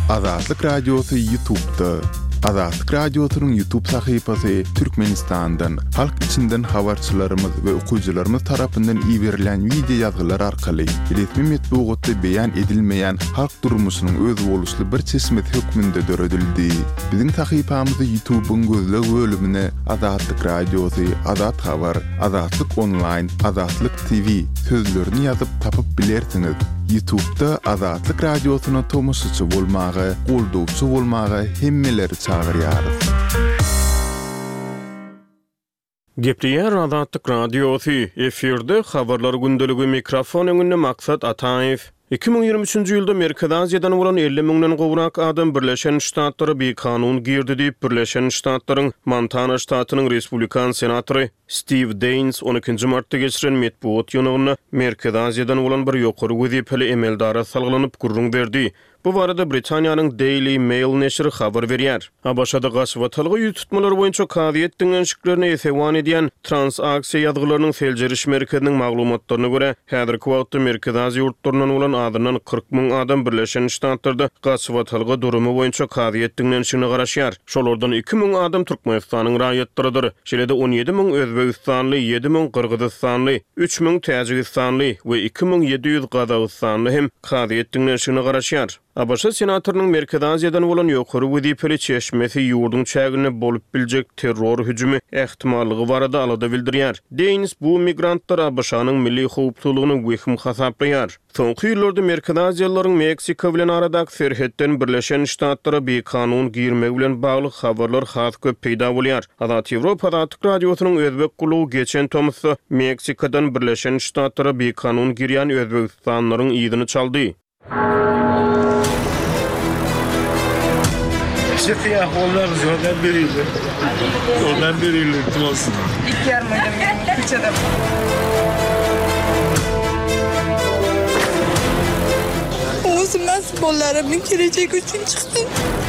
Azatlyk Radiosu YouTube'da. Azatlyk Radiosu'nun YouTube sayfasy Türkmenistan'dan, halk içinden habarçylarymyz we okuyjylarymyz tarapyndan ýiberilen video ýazgylar arkaly resmi metbuatda beýan edilmeýän halk durmuşynyň öz boluşly bir çeşmet hökmünde döredildi. Biziň sayfamyzy YouTube'un gözleg bölümine Azatlyk Radiosu, Azat Habar, Azatlyk Online, Azatlyk TV sözlerini ýazyp tapyp bilersiňiz. YouTube'da Azatlyk Radiosu'na tomoşçy bolmagy, goldowçy bolmagy hemmeleri çağırýar. Gepriyer Azatlyk Radiosu efirde habarlar gündəligi mikrofon öňünde Maksat Ataev. 2023-nji ýylda Merkezi Aziýadan bolan 50 000-den gowrak adam Birleşen Ştatlary bir kanun girdi diýip Birleşen Ştatlaryň Montana ştatynyň Respublikan senatory Steve Daines 12-nji martda geçiren metbuat ýynygyna Merkezi Aziýadan bolan bir ýokary wezipeli emeldara salgylanyp gurrun berdi. Bu barada Britaniýanyň Daily Mail neşri habar berýär. Abaşada gaşwatlygy ýüz tutmalar boýunça kadiýet diňençiklerini esewan edýän transaksiýa ýazgylarynyň seljeriş merkeziniň maglumatlaryna görä, häzirki wagtda Merkezi Aziýa ýurtlaryndan bolan adynyň 40 000 adam Birleşen Ştatlarda gaşwatlygy durumy boýunça kadiýet diňençigine garaşýar. Şolardan 2 000 adam Türkmenistanyň raýatlarydyr. Şeýle-de 17 000 Özbegistanly, 7 000 Kyrgyzstanly, 3 000 Täjikistanly we 2700 Gazagstanly hem kadiýet diňençigine garaşýar. Abaşa senatorynyň Merkezi Aziýadan bolan ýokary wezipeli çeşmesi ýurdun çägine bolup biljek terror hüjümi ähtimallygy barada alada bildirýär. Deýnis bu migrantlar Abaşanyň milli howpsuzlygyny wehim hasaplaýar. Soňky ýyllarda Merkezi Aziýalylaryň Meksika bilen aradaky serhetden Birleşen Ştatlara bir kanun girmek bilen bagly habarlar has köp peýda bolýar. Azat Ýewropa Azatlyk Radiosynyň özbek gulugy geçen tomysy Meksikadan Birleşen Ştatlara bir kanun girýän Özbegistanlaryň ýygyny çaldy. Çefiye onlar zordan biriyle. Oradan biriyle olsun. İlk yarmaydım benim üç adam. Oğuzum nasıl bollarımın gelecek üçün çıktı.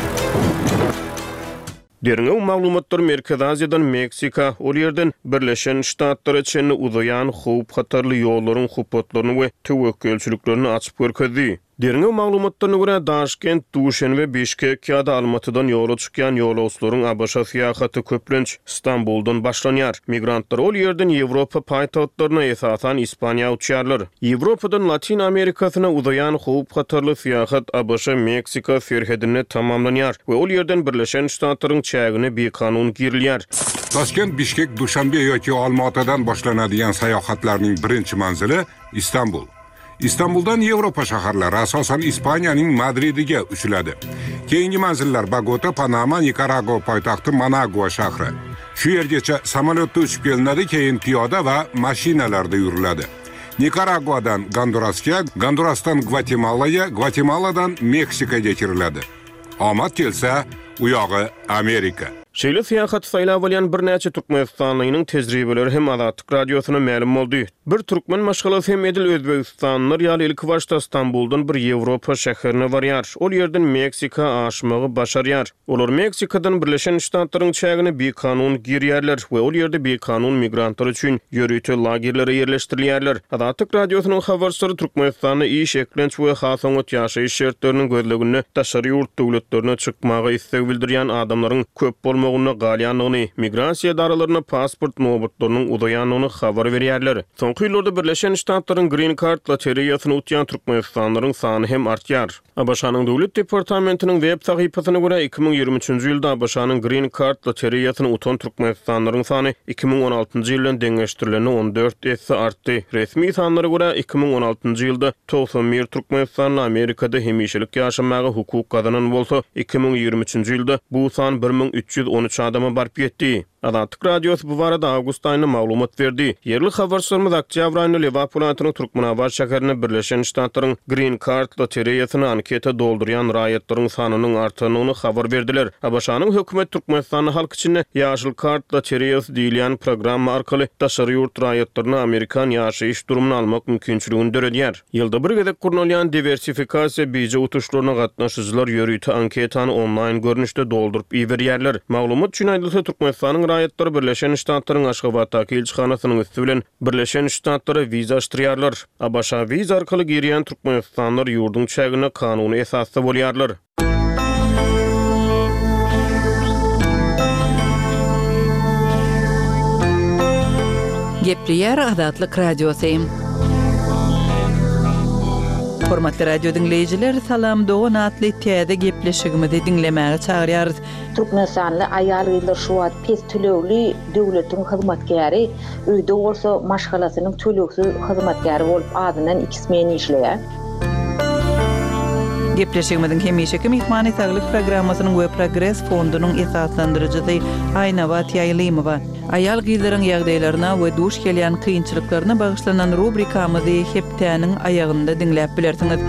Derňe maglumatlar Merkezi Aziýadan Meksika, ol ýerden Birleşen Ştatlary çenli uzayan howp hatarly ýollaryň hupatlaryny we tewekkelçiliklerini açyp görkezdi. Derňe maglumatlaryna görä Daşkent, Duşen we Bişkek ýa-da Almatydan ýola çykýan ýolawçylaryň Abaşa syýahaty köplenç Istanbuldan başlanýar. Migrantlar ol ýerden Ýewropa paýtagtlaryna esasan Ispaniýa uçýarlar. Ýewropadan Latin Amerikasyna uzayan howp hatarly syýahat Abaşa Meksika serhedine tamamlanýar we ol ýerden Birleşen Ştatlaryň çägine bir kanun girilýär. Toshkent, Bishkek, Dushanbe yoki Olmaotadan boşlanadigan sayohatlarning birinchi manzili Istanbul. İstanbuldan Yevropa şaharlary asosan Ispaniýanyň Madridiga uçuladi. Keyingi manzillar Bogota, Panama, Nikaragua poýtagty Managua şahry. Şu ýergeçe samolyotda uçup gelinadi, keyin piyoda we maşinalarda ýüriladi. Nikaraguadan Gondurasga, Gondurasdan Gvatemalaya, Gvatemaladan Meksikaga geçiriladi. Omad kelse, u ýagy Amerika. Şeýle syýahat saýlap bolýan bir näçe Türkmenistanlynyň tejribeleri hem Azatlyk Radiosyna ma'lum boldy. Bir türkmen maşgalasy hem edil Özbegistanlylar ýaly ilk başda Istanbuldan bir Ýewropa şäherine barýar. Ol ýerden Meksika aşmagy başarýar. Olar Meksikadan Birleşen Ştatlaryň çägine bir kanun girýärler we ol ýerde bir kanun migrantlar üçin ýörüýte lagerlere ýerleşdirilýärler. Azatlyk Radiosynyň habarçylary Türkmenistanyň iş eklenç we hasaňat ýaşaýyş şertleriniň gözleginde daşary ýurt döwletlerine çykmagy istek bildirýän adamlaryň köp bolmagyny, galýanlygyny, migrasiýa daralaryna pasport nobatlarynyň uzaýanyny habar berýärler. Soňky ýyllarda Birleşen Ştatlaryň Green Card loteriýasyny utýan Türkmenistanlylaryň sany hem artýar. Abaşanyň döwlet departamentiniň web sahypasyna görä 2023-nji ýylda Abaşanyň Green Card loteriýasyny utan Türkmenistanlylaryň sany 2016-njy ýylyň deňeşdirilene 14 esse artdy. Resmi sanlara görä 2016-njy ýylda 91 Türkmenistanly Amerikada hemişelik ýaşamagy hukuk gazanan bolsa, 2023-nji ýylda bu san 1313 adama barp ýetdi. Azatlyk Radiosu bu barada awgust aýyna maglumat berdi. Yerli habarçylarymyz oktýabr aýyny Liverpool Türkmenabad şäherine Birleşen Ştatlaryň Green Card loteriýasyny anketa doldurýan raýatlaryň sanynyň artanyny habar berdiler. Abaşanyň hökümet Türkmenistany halk içinde ýaşyl kart loteriýasy diýilen programma arkaly daşary ýurt raýatlaryna Amerikan ýaşaýyş durumuny almak mümkinçiligini döredýär. Ýylda bir gezek gurnalýan diversifikasiýa beýje utuşlaryna gatnaşyjylar ýörüýte anketany online görnüşde doldurup iberýärler. Maglumat üçin aýdylsa Türkmenistanyň raýatlary Birleşen Ştatlaryň Aşgabatdaky elçihanasynyň üstü bilen Birleşen Ştatlara wiza açdyrýarlar. Abaşa wiza arkaly girýän Türkmenistanlylar ýurdun çägine kanuny esasda bolýarlar. Gepleyer Adatlyk Radiosyň. Hormatly radio dinleyijiler, salam Doğan atly täze gepleşigimizi dinlemäge çagyrýarys. Türkmenistanly aýal gyzlar şu wagt pes tölegli döwletiň hyzmatgäri, öýde bolsa maşgalasynyň töleksiz hyzmatgäri bolup adynan 2 men işleýär. Gepleşigimizin hemişeki mehmany saglyk programmasynyň we Progress fondunyň esaslandyrjysy Aýnawa Ýaýlymowa. Aýal gyzlaryň ýagdaýlaryna we duş gelýän kynçylyklaryna bagyşlanan rubrikamyzy hepdäniň aýagynda dinläp bilersiňiz.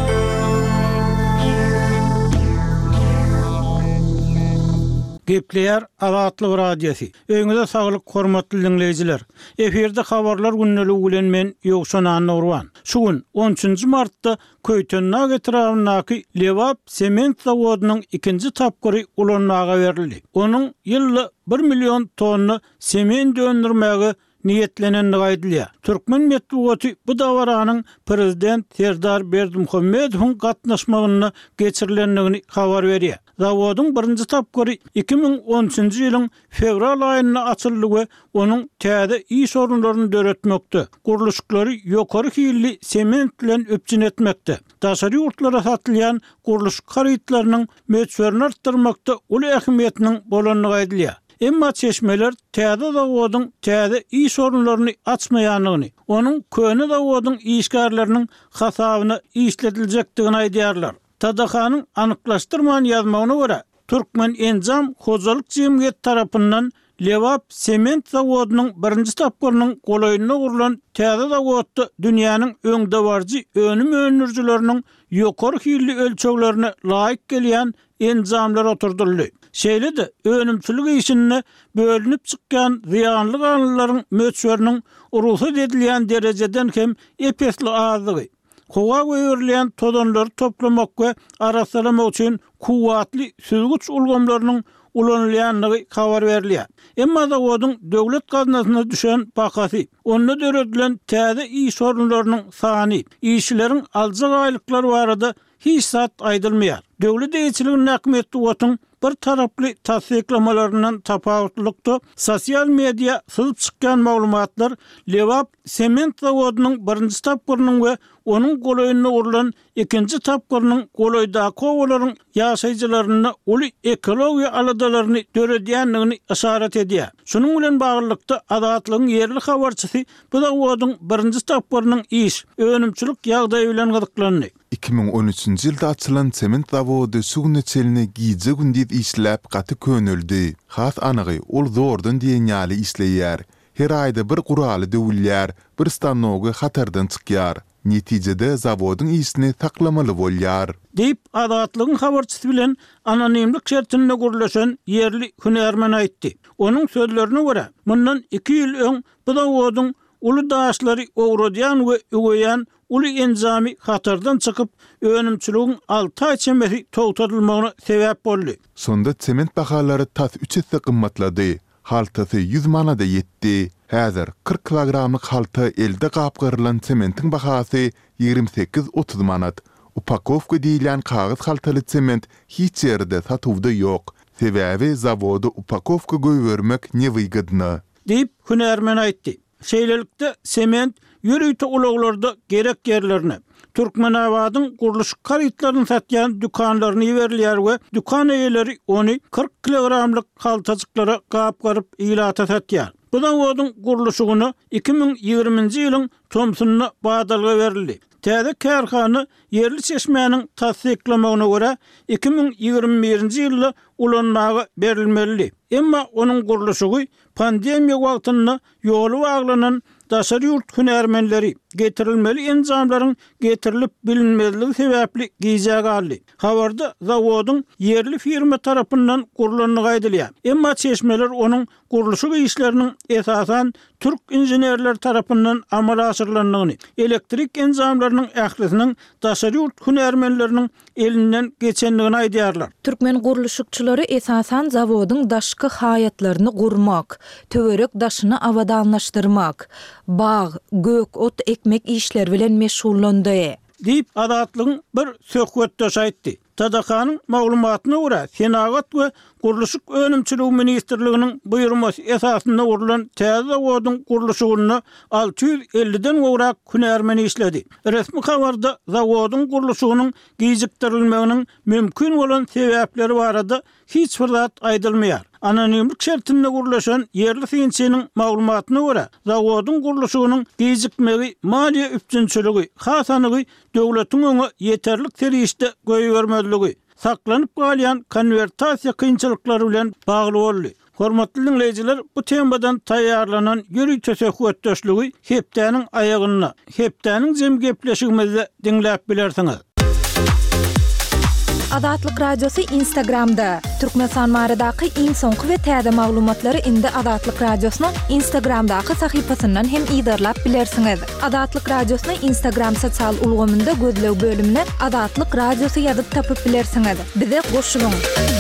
Gepleyer Adatlyk Radiosi. Öňüňizde saglyk hormatly dinleyijiler. Eferde habarlar günnälik bilen men Ýogşan Nurwan. Şu gün 13 martda Köýtönnaň etrawynaky Lewap sement zawodynyň 2-nji tapgyry ulanmaga berildi. Onuň ýylly 1 million tonna sement öndürmäge niýetlenenligi aýdylýar. Türkmen medeniýeti bu dawaranyň prezident Serdar Berdimuhammedowyň gatnaşmagyna geçirilendigini habar berýär. Zawodyň 1-nji tapgyry 2013-nji ýylyň fevral aýyna açyldy we onuň täze iş orunlaryny döretmekde. Guruluşlary ýokary hilli sement bilen öpçün etmekde. Daşary ýurtlara satylýan guruluş garytlarynyň möçberini artdyrmakda uly ähmiýetiniň bolanlygy aýdylýar. Emma çeşmeler täze zawodyň täze iş orunlaryny açmaýanlygyny, onuň köne zawodyň işgärleriniň hasabyna işletiljekdigini aýdýarlar. Tadakanyň anyklaşdyrman ýazmagyna görä, Türkmen Enzam Hojalyk Jemgyýeti tarapyndan Lewap sement zawodynyň 1-nji tapgyrynyň golaýyna gurulan täze zawodda dünýäniň öňde barjy önüm önürjileriniň ýokary hilli ölçeglerine laýyk gelýän enzamlar oturdyldy. Şeýle-de önümçilik işine bölünip çykýan ziýanly ganlylaryň möçberiniň urusat edilýän derejeden hem epesli azlygy. Howa göýürilýän tozanlary toplamak we arasalamak üçin kuwatly süzgüç ulgamlarynyň ulanylýanlygy habar berilýär. Emma zawodyň döwlet gaznasyna düşen bakasy, onda döredilen täze iş orunlarynyň sany, işleriň aljak aýlyklary barada hiç zat aýdylmaýar. Döwlet eýçiliginiň näkmetli otyň bir taraply tasdiklamalarinden tapawutlukda sosial media syzyp çykkan maglumatlar Lewap sement zawodynyň 1-nji tapgyrynyň we onuň golaýyna urulan 2-nji tapgyrynyň golaýda kowalaryň ýaşaýjylaryna uly ekologiýa aladalaryny döredýänligini işaret edýär. Şunuň bilen baglykda Adatlygyň ýerli habarçysy bu zawodyň 1-nji tapgyrynyň iş, önümçilik ýagdaýy bilen gyzyklandy. 2013-nji ýylda açylan sement zawody sugyny çeline giýje gündüz işläp gaty könüldi. Has anygy ol zordan diýen ýaly işleýär. Her aýda bir guraly döwülýär, bir stanogy hatardan çykýar. Netijede zawodyň işini taklamaly bolýar. Deyip Adatlygyň habarçysy bilen anonimlik şertinde gurulşan ýerli hünärmen aýtdy. Onuň sözlerine görä, mundan 2 ýyl öň bu zawodyň uly daşlary owradýan we ügeýän uly enzami hatardan çykyp önümçiligiň 6 ay çemberi togtatylmagyna sebäp boldy. Sonda sement bahalary tas 3 hisse gymmatlady. Haltasy 100 manada ýetdi. Häzir 40 kilogramlyk halta elde gapgyrylan sementin bahasy 28-30 manat. Upakowka diýilen kagys haltaly sement hiç ýerde satywda ýok. Sebäbi zawody upakowka göýbermek newygydyny. Diýip hünärmen aýtdy. Şeýlelikde sement ýürüýte ulaglarda gerek ýerlerine Türkmenawadyň guruluş garytlaryny satýan dükanlaryny ýerilýär we dükan eýeleri ony 40 kilogramlyk haltacyklara gapgaryp ýylata satýar. Bu zawodyň guruluşyny 2020-nji ýylyň Tomsunyna badalga berildi. Täze kärhana ýerli çeşmäniň tasdiklamagyna görä 2021-nji ýylda ulanmaga berilmeli. Emma onuň guruluşy pandemiýa wagtynda ýoly baglanan daşary ýurt hünärmenleri getirilmeli enzamlaryň getirilip bilinmezligi sebäpli giýjäge aldy. Habarda zawodyň ýerli firma tarapyndan gurulanlygy aýdylýar. Emma çeşmeler onuň guruluşy işleriniň esasan türk injenerler tarapyndan amala aşyrylanlygyny, elektrik enzamlarynyň ählisiniň daşary ýurt hünärmenleriniň elinden geçenligini aýdýarlar. Türkmen guruluşçylary esasan zawodyň daşky haýatlaryny gurmak, töwerek daşyny awadanlaşdyrmak, bağ, gök, ot ekmek işler bilen meşgullandy. Diýip Adatlygyň bir söhbetde aýtdy. TDK-nyň maglumatyna görä Senagat we Guruluşyk Önümçiligi Ministrliginiň buýrmasy esasynda urulan täze zawodyň guruluşyny 650-den gowrak hünärmeni işledi. Resmi habarda zawodyň guruluşynyň gijikdirilmeginiň mümkin bolan sebäpleri barada hiç bir zat aýdylmaýar. Anonimlik şertinde gurulaşan yerli fiýensiniň maglumatyna görä zawodyň guruluşynyň gijikmegi maliýe üpçünçiligi, hasanygy döwletiň öňe ýeterlik terişde goýbermezligi, saklanyp galýan konvertasiýa kynçylyklary bilen bagly boldy. Hormatly dinleýijiler, bu temadan taýýarlanan ýürüýt töhfetdeşligi hepdäniň aýagyna, hepdäniň jem gepleşigimizde dinläp bilersiňiz. Adatlyk Radiosu Instagramda. Türkmenistan baradaky iň soňky we täze maglumatlary indi Adatlyk Radiosynyň Instagramdaky sahypasyndan hem ýydarlap bilersiňiz. Adatlyk Radiosynyň Instagram sosial ulgamynda gözlew bölümine Adatlyk Radiosu ýazyp tapyp bilersiňiz. Bize goşulyň.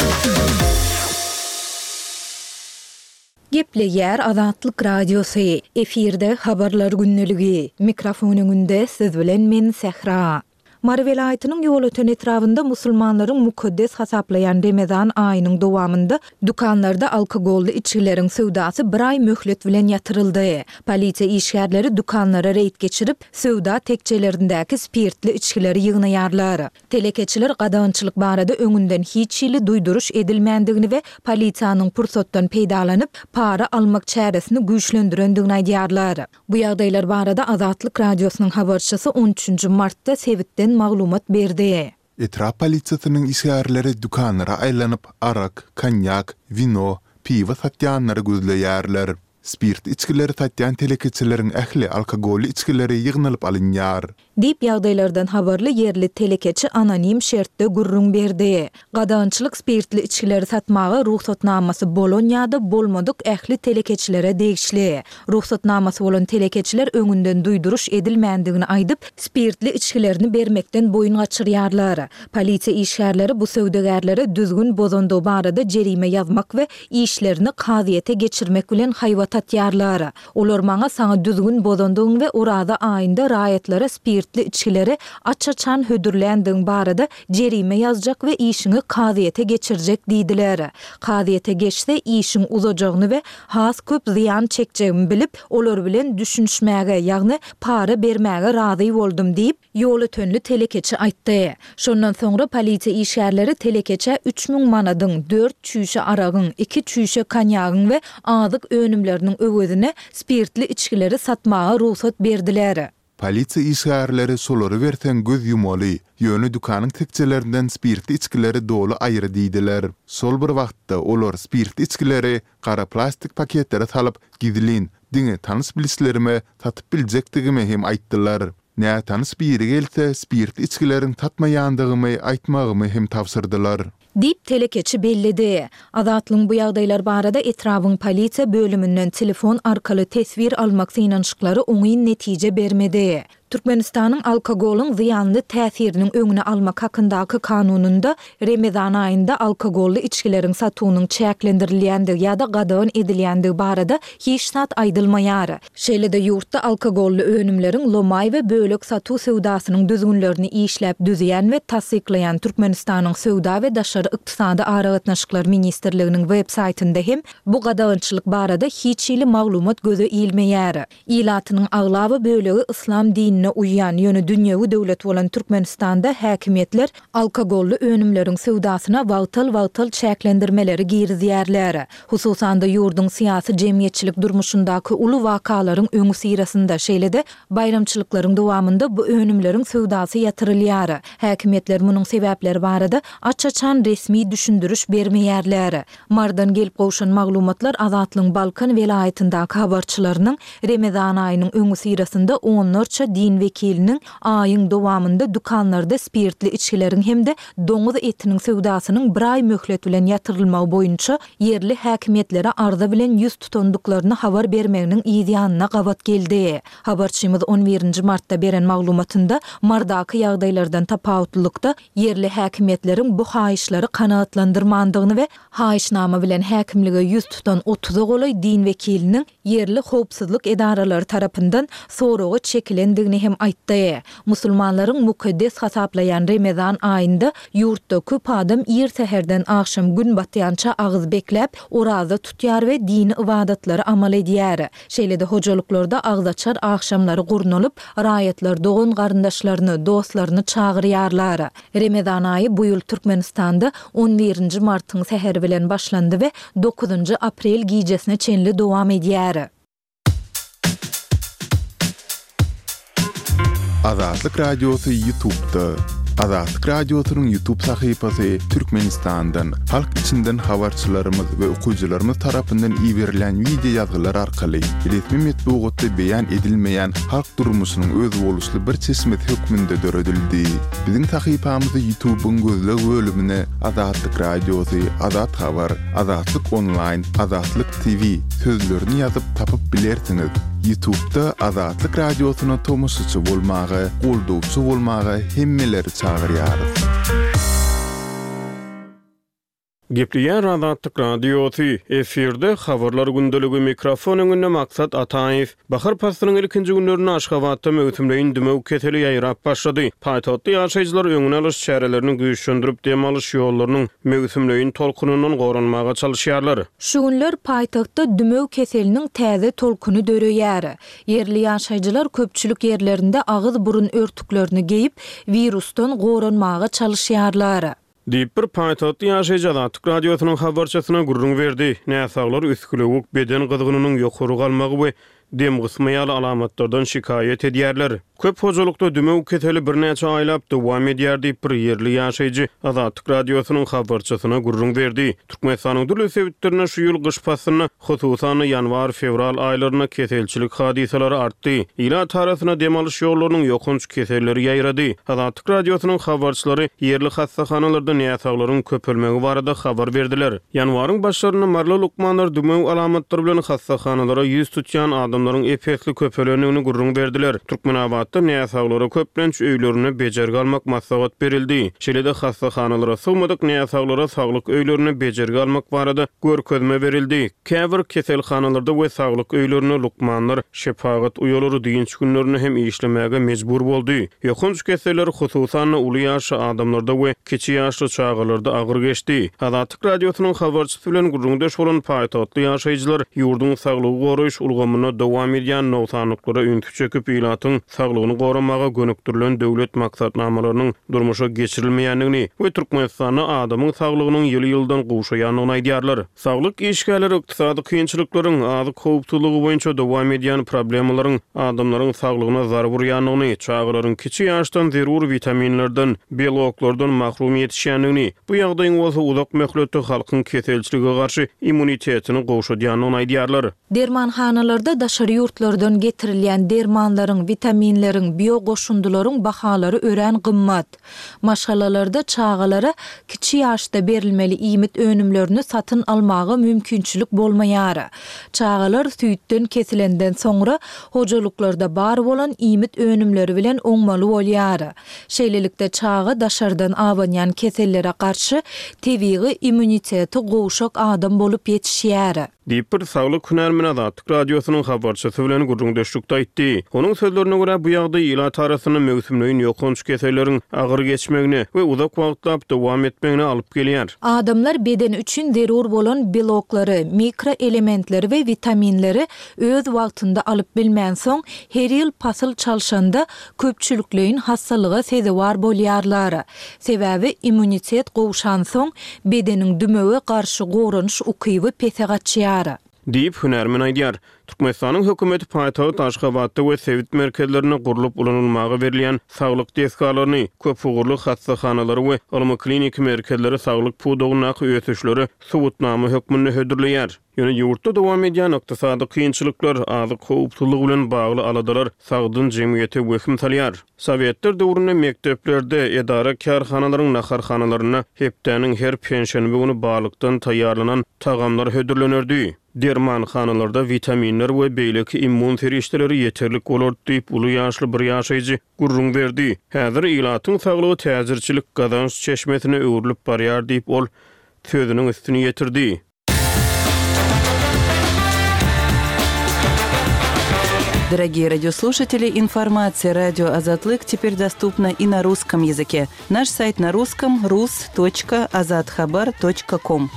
Gepleýär Adatlyk Radiosu. Efirde habarlar günneligi. Mikrofonyňynda siz bilen men Sehra. Mary welaýatynyň ýol öten etrafynda musulmanlaryň mukaddes hasaplayan Ramazan aýynyň dowamında dukanlarda alkogolly içkileriň sowdasy bir ay möhlet bilen ýatyryldy. Polisiýa işgärleri dukanlara reýt geçirip, sowda tekçelerindäki spirtli içkileri ýygnaýarlar. Telekeçiler gadançylyk barada öňünden hiç ýyly duýduruş edilmändigini we polisiýanyň pursatdan peýdalanyp para almak çäresini güýçlendirendigini aýdýarlar. Bu ýagdaýlar barada Azatlyk Radiosynyň habarçysy 13 martda Sewitden maglumat berdi. Etraf polisiýasynyň işgärleri dukanlara aýlanyp arak, konyak, vino, piwa satýanlary gözleýärler. Spirt içkileri satýan telekeçileriň ähli alkogolly içkileri ýygnalyp alynýar. Dip ýagdaýlardan habarly yerli telekeçi anonim şertde gurrun berdi. Gadançylyk spirtli içkileri satmagy ruhsatnamasy bolan ýa-da bolmadyk ähli telekeçilere degişli. Ruhsatnamasy bolan telekeçiler öňünden duýduruş edilmändigini aýdyp, spirtli içkilerini bermekden boyun gaçyrýarlar. Polisiýa işgärleri bu söwdegärlere düzgün bozondow barada jerime ýazmak we işlerini kaziýete geçirmek bilen haýwatatýarlar. Olar maňa saňa düzgün bozondow we orada aýynda raýatlara spirtli içkileri açaçan hödürländiň barada jerime ýazjak we işini kaziýete geçirjek diýdiler. Kaziýete geçse işiň uzajagyny we has köp ziýan çekjegini bilip, olar bilen düşünşmäge, ýagny para bermäge razy boldum diýip ýol ötenli telekeçi aýtdy. Şondan soňra polisiýa işgärleri telekeçe 3000 manadyň 4 çüşe aragyň, 2 çüşe konyagyň we azyk önümleriniň öwedine spirtli içkileri satmaga ruhsat berdiler. Polisiýa işgärleri solary bersen göz yumaly, ýöne dukanyň tekçelerinden spirtli içkileri dolu aýry diýdiler. Sol bir wagtda olar spirtli içkileri gara plastik paketlere salyp gidilin, diňe tanys bilislerime satyp biljekdigimi hem aýtdylar. Näme tanys biri gelse spirtli içkilerin tatmaýandygymy aýtmagymy hem tapsyrdylar. Dip telekeçi bellidi. Azatlyň bu ýagdaýlar barada etrawyň polisiýa bölümünden telefon arkaly tesvir almak synanşyklary oňy netije bermedi. Türkmenistanyň alkogolun ziyanlı täsiriniň öňüne almak hakyndaky kanununda Ramazan aýynda alkogolly içkilerin satunyň çäklendirilýändigi ýa-da gadan edilýändigi barada hiç sat aýdylmaýar. Şeýle-de ýurtda alkogolly önümleriň lomay we bölek satu sowdasynyň düzgünlerini işläp düzýän we tassyklaýan Türkmenistanyň sowda we daşary ykdysady aragatnaşyklar ministrliginiň web saýtynda hem bu gadançylyk barada hiç ýyly maglumat göze ilmeýär. Ilatynyň aglaby bölegi islam dinine uýan ýöne dünýäwi döwlet bolan Türkmenistanda häkimetler alkogolly önümleriň sowdasyna wagtal çäklendirmeleri girizýärler. Hususan da ýurdun syýasy jemgyýetçilik durmuşyndaky uly wakalaryň öňü sirasynda şeýle-de bayramçylyklaryň dowamında bu önümleriň sowdasy ýatyrylýar. Häkimetler munyň sebäpleri barada açaçan resmi düşündürüş bermeýärler. Mardan gelip gowşan maglumatlar Azatlyň Balkan welaýatyndaky habarçylarynyň Ramazan aýynyň öňü sirasynda onlarça din vekiliniň aýyň dowamında dukanlarda spirtli içkilerin hemde doňuz etiniň sowdasynyň bir ay möhlet bilen ýatyrylmagy boýunça yerli häkimetlere arza bilen ýüz tutandyklaryny habar bermeginiň ýygyanyna gawat geldi. Habarçymyz 11 martda beren maglumatynda mardaky ýagdaýlardan tapawutlykda yerli häkimetleriň bu haýyşlary kanaatlandyrmandygyny we haýyşnama bilen häkimlige ýüz tutan 30 golay din vekiliniň yerli howpsuzlyk edaralary tarapyndan soragy çekilendigini edilýäni hem aýtdy. Musulmanlaryň mukaddes hasaplayan Ramazan aýynda ýurtda köp adam ýer seherden akşam gün batýança agyz beklep, oraza tutýar we dini ibadatlary amal edýär. Şeýlede hojalyklarda agzaçar akşamlary gurnulyp, raýatlar dogan garyndaşlaryny, dostlaryny çağırýarlar. Ramazan aýy bu ýyl Türkmenistanda 11-nji martyň seheri bilen başlandy we 9-njy aprel gijesine çenli dowam edýär. Azatlyk Radiosu YouTube'da. Azatlyk Radiosu'nun YouTube sahypasy Türkmenistandan, halk içinden habarçylarymyz we okuyjylarymyz tarapyndan iýerilen video ýazgylar arkaly resmi metbuatda beýan edilmeýän halk durmuşynyň öz boluşly bir çeşmet hökmünde döredildi. Biziň sahypamyzy YouTube'un gözleg bölümine Azatlyk Radiosu, Azat Habar, Azatlyk Online, Azatlyk TV sözlerini ýazyp tapyp bilersiňiz. YouTube'da Azatlyk Radiosu'na tomoşaçy bolmagy, goldowçy bolmagy hemmeleri çağırýarys. Gepliýär Azatlyk Radiosu efirde habarlar gündeligi mikrofon öňünde maksat Ataýew. Bahar pasynyň ilkinji günlerini Aşgabatda möhümleýin dümew keteli ýaýrap başlady. Paýtatda ýaşaýjylar öňüne alyş çärelerini güýçlendirip dem alyş ýollarynyň möhümleýin tolkunundan goranmaga çalışýarlar. Şu günler paýtatda dümew keseliniň täze tolkuny döreýär. Yerli ýaşaýjylar köpçülik ýerlerinde agyz burun örtüklerini geyip virusdan goranmaga çalışýarlar. Diýip bir paýtatda ýaşaýjy Azatlyk Radiosynyň habarçysyna gurrun berdi. Näsaglar üskülewik beden gyzygynyň ýokary galmagy we dem gysmaýaly alamatlardan şikaýet edýärler. Köp hojalykda dümew keteli bir näçe aýlap dowam edýär diýip bir yerli ýaşaýjy Azatlyk Radiosynyň habarçysyna gurrun berdi. Türkmenistanyň dürli sebitlerine şu ýyl gyş pasyny, hususan ýanwar-fevral aýlaryna keselçilik hadiseleri artdy. Ila tarasyna dem alyş ýollarynyň ýokunç keselleri ýaýrady. Azatlyk Radiosynyň habarçylary yerli hastahanalarda näsaglaryň köpelmegi barada habar berdiler. Ýanwaryň başlaryna marly lukmanlar dümew alamatlary bilen hastahanalara ýüz tutýan adamlaryň efekli köpelenigini gurrun berdiler. Türkmenabatda näsaglara köplenç öýlerini bejerge almak maslahat berildi. Şeýlede hastahanalara sowmadyk näsaglara saglyk öýlerini bejerge almak barada görkezme berildi. Käbir keselhanalarda we saglyk öýlerini lukmanlar şefagat uýalary diýinç günlerini hem işlemege mejbur boldy. Ýokunç keseller hususan uly ýaşy adamlarda we kiçi ýaşly çağalarda agyr geçdi. Azatlyk Radiosynyň habarçysy bilen gurrundaş bolan paýtatly ýaşaýjylar ýurduň saglygy goraýyş ulgamyna dowam edýän nowsanlyklara üntü çöküp ýylatyň saglygyny goramaga gönükdirilen döwlet maksatnamalarynyň durmuşa geçirilmeýändigini we Türkmenistanyň adamyň saglygynyň ýyly-ýyldan gowşaýanyny aýdýarlar. Saglyk işgärleri ykdysady kynçylyklaryň azyk howpsuzlygy boýunça dowam edýän problemlaryň adamlaryň saglygyna zarar berýändigini, çağalaryň kiçi ýaşdan zerur vitaminlerden, beloklardan mahrum ýetişýändigini, bu ýagdaýyň bolsa uzak möhletde halkyň keselçilige garşy immunitetini gowşadýanyny aýdýarlar. Dermanhanalarda daşary ýurtlardan getirilýän dermanlaryň, vitaminleriň, biogoşundularyň bahalary ören gymmat. Maşgalalarda çağalara kiçi ýaşda berilmeli iýmit önümlerini satyn almagy mümkinçilik bolmaýar. Çağalar süýtden kesilenden soňra hojalyklarda bar bolan iýmit önümleri bilen oňmaly bolýar. Şeýlelikde çağa daşardan awanýan kesellere garşy tebigy immuniteti gowşak adam bolup ýetişýär. Diýip bir saglyk hünärmen Azatlyk Radiosynyň habarçysy bilen gurrundaşlykda aýtdy. Onuň sözlerine görä bu ýagdaý ila tarasyny möhümleýin ýokunç keselleriň agyr geçmegini we uzak wagtlap dowam etmegini alyp gelýär. Adamlar beden üçin zerur bolan beloklary, mikroelementleri we vitaminleri öz wagtynda alyp bilmän soň her ýyl pasyl çalşanda köpçülikleýin hastalyga sezewar bolýarlar. Sebäbi immunitet gowşan soň bedeniň dümewe garşy goranyş ukyby pesegatçýar. Diýip hünärmen aýdýar. Türkmenistanyň hökümeti paýtagy Aşgabatda we Sewit merkezlerine gurulyp ulanylmagy berilýän saglyk deskalaryny, köp ugurly hastahanalary we almy klinik merkezleri saglyk pudogyna öýtüşleri subutnama hökmünde hödürleýär. Ýöne ýurtda dowam edýän ykdysady kynçylyklar, azyk howpsuzlygy bilen bagly aladalar sagdyn jemgyýeti wehim salýar. Sowetler döwründe mekteplerde, edara karhanalaryň naharhanalaryna hepdeniň her penşenbe güni balykdan taýýarlanan tagamlar hödürlenerdi. Dermanhanalarda vitaminler we beýleki immun ferişteleri ýeterlik bolar diýip uly ýaşly bir ýaşaýjy gurrun berdi. Häzir ýylatyň saglygy täzirçilik gazanç çeşmesine öwrülip barýar diýip ol sözüniň üstüne ýetirdi. Дорогие радиослушатели, информация «Радио Азатлык» теперь доступна и на русском языке. Наш сайт на русском rus.azatxabar.com.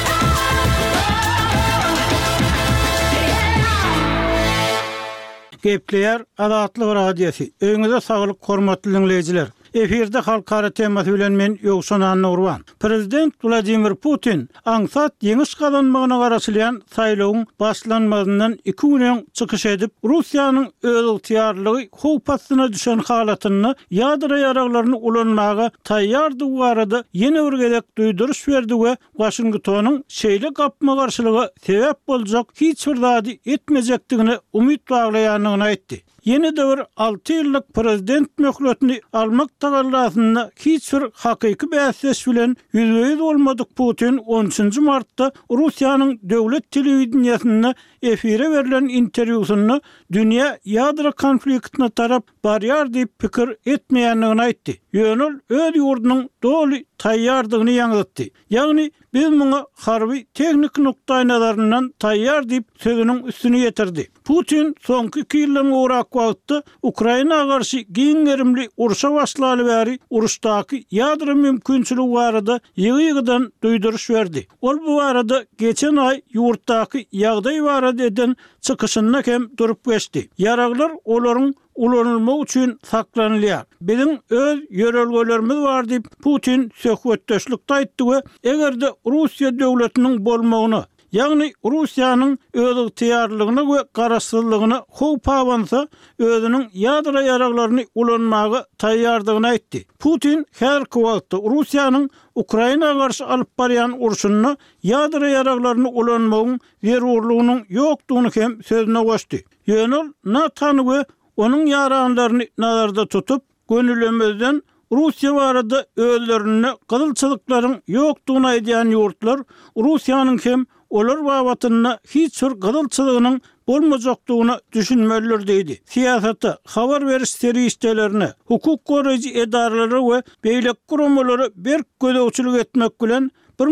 Gepleyer Azatlyk radiosu. Öňüňizde saglyk, hormatly dinleýijiler. Efirde halkara temasy bilen men Ýogşan Nurwan. Prezident Vladimir Putin aňsat ýeňiş kazanmagyna garaşylan saýlawyň başlanmazyndan 2 gün çykyş edip Russiýanyň öz ýarlygy howpasyna düşen halatyny ýadra ýaraglaryny ulanmaga taýýardy barada ýene bir gezek duýduruş berdi we Washingtonyň şeýle gapma garşylygy sebäp boljak hiç bir zady etmejekdigine umyt baglaýanyny aýtdy. Yeni döwür 6 ýyllyk prezident möhletini almak tagallasynda hiç bir hakyky bäsleş bilen ýüzüýüz bolmadyk Putin 13 martda Russiýanyň döwlet telewizionyasynda efire berilen interwýusyny dünýä ýadra konfliktine tarap barýar diýip pikir etmeýändigini aýtdy. Ýönül öz ýurdunyň doly taýýardygyny ýaňytdy. Ýagny biz muňa harby teknik nukdaý nazaryndan taýýar diýip sözüniň üstüne ýetirdi. Putin soňky 2 ýyldan urak wagtda Ukraina garşy giňerimli uruşa başlaly bäri uruşdaky ýadra mümkinçiligi barada ýygy-ýygydan duýduruş berdi. Ol bu barada geçen ay ýurtdaky ýagdaý barada eden çykyşyna hem durup geçdi. Ýaraglar olaryň ulanılmak üçin saklanylýar. Bizim öz ýörelgelerimiz bar diýip Putin söhbetdeşlikde aýtdy we egerde Russiýa döwletiniň bolmagyny, ýagny Russiýanyň öz ýarlygyny we garaşsyzlygyny howp awansa özüniň ýadra ýaraglaryny ulanmagy taýýardygyny aýtdy. Putin her wagtda Russiýanyň Ukraina garşy alyp barýan uruşyny ýadra ýaraglaryny ulanmagyň zerurlygynyň ýokdugyny hem sözüne goşdy. Ýönül Natan we onun yaranlarını nazarda tutup gönülemezden Russiýa barada özlerini gydylçylyklaryň ýokdugyny aýdýan ýurtlar Russiýanyň hem olar babatyna hiç bir gydylçylygynyň bolmajakdygyny düşünmeliler diýdi. Siýasatda habar beriş serişdelerine, hukuk goraýjy edaralary we beýlek gurumlary bir gödäwçilik etmek bilen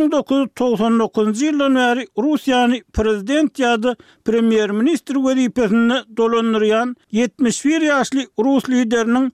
1999 ýyldan bäri Russiýany prezident ýa-da premier ministr wezipesine dolandyrýan 71 ýaşly Rus lideriniň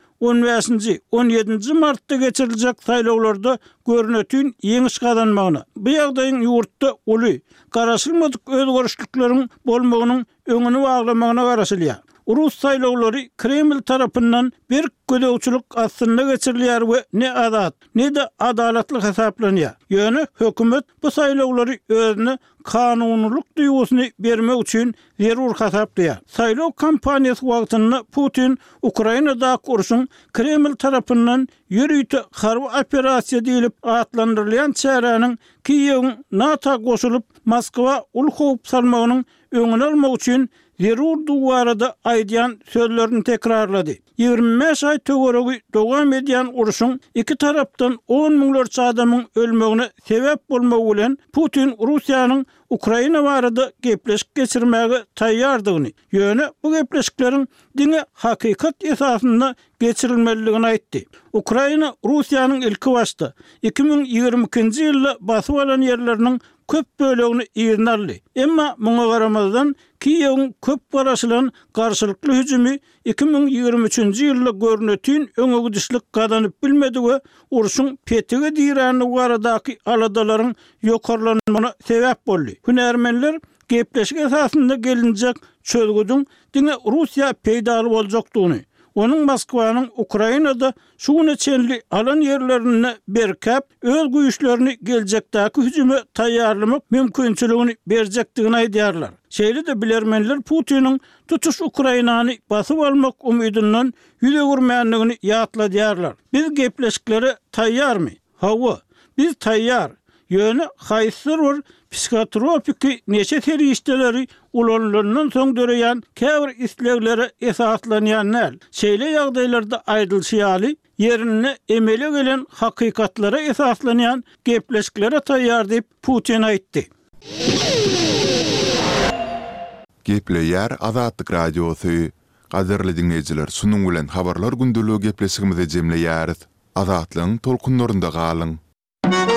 15-17 martda geçiriljek saýlawlarda görnetýän ýeňiş kazanmagyna, bu ýagdaýyň ýurtda uly, garaşylmadyk özgörüşlikleriň bolmagynyň öňüni baglamagyna garaşylýar. Rus saýlawlary Kreml tarapyndan bir gödäwçilik aslynda geçirilýär we ne azat, ne de adalatly hesaplanýar. Ýöne hökümet bu saýlawlary özüne kanunluk duýgusyny bermek üçin zerur hesaplaýar. Saýlaw kampaniýasy wagtynda Putin Ukrainada uruşyň Kreml tarapyndan ýürüýte harby operasiýa diýilip atlandyrylýan çäranyň Kiýewiň NATO goşulyp Moskwa ul howp salmagynyň öňüni almak üçin zerur duwarada aýdýan sözlerini tekrarlady. 25 ay töweregi dowam edýän uruşyň iki tarapdan 10 miňlerçe adamyň ölmegine sebäp bolmagy bilen Putin Russiýanyň Ukraina barada gepleşik geçirmäge taýýardygyny, ýöne bu gepleşikleriň diňe hakykat esasynda geçirilmeligini aýtdy. Ukraina Russiýanyň ilki başda 2022-nji ýylda basyp alan ýerleriniň köp bölegini ýerine aldy. Emma muňa garamazdan Kiýewiň köp garaşylan garşylykly hüjümi 2023-nji ýylda görnetýän öňe gidişlik kazanyp bilmedi we uruşyň petigi diýräni baradaky aladalaryň ýokarlanmagyna sebäp boldy. Hünärmenler gepleşik esasynda gelinjek çözgüdüň diňe Russiýa peýdaly boljakdygyny, onun Moskwanyň Ukrainada şuňa çenli alan ýerlerini berkep öz güýçlerini geljekdäki hüjüme taýýarlamak mümkinçiligini berjekdigini aýdýarlar. Şeýle de bilermenler Putiniň tutuş Ukrainany basyp almak umydyndan ýüze gurmänligini ýatladýarlar. Biz gepleşiklere taýýarmy? Hawa, biz taýýar. Ýöne haýsır psikotropiki neçe terişdeleri ulanlarından soň döreýän käbir isleglere esaslanýan näl. Şeýle ýagdaýlarda aýdylşýaly ýerine emele gelen hakykatlara esaslanýan gepleşiklere taýýar diýip Putin aýtdy. Gepleýär Azatlyk radiosy. Gaderli dinleýijiler, şunuň bilen habarlar gündeligi gepleşigimizi jemleýäris. Azatlyň tolkunlarynda galyň.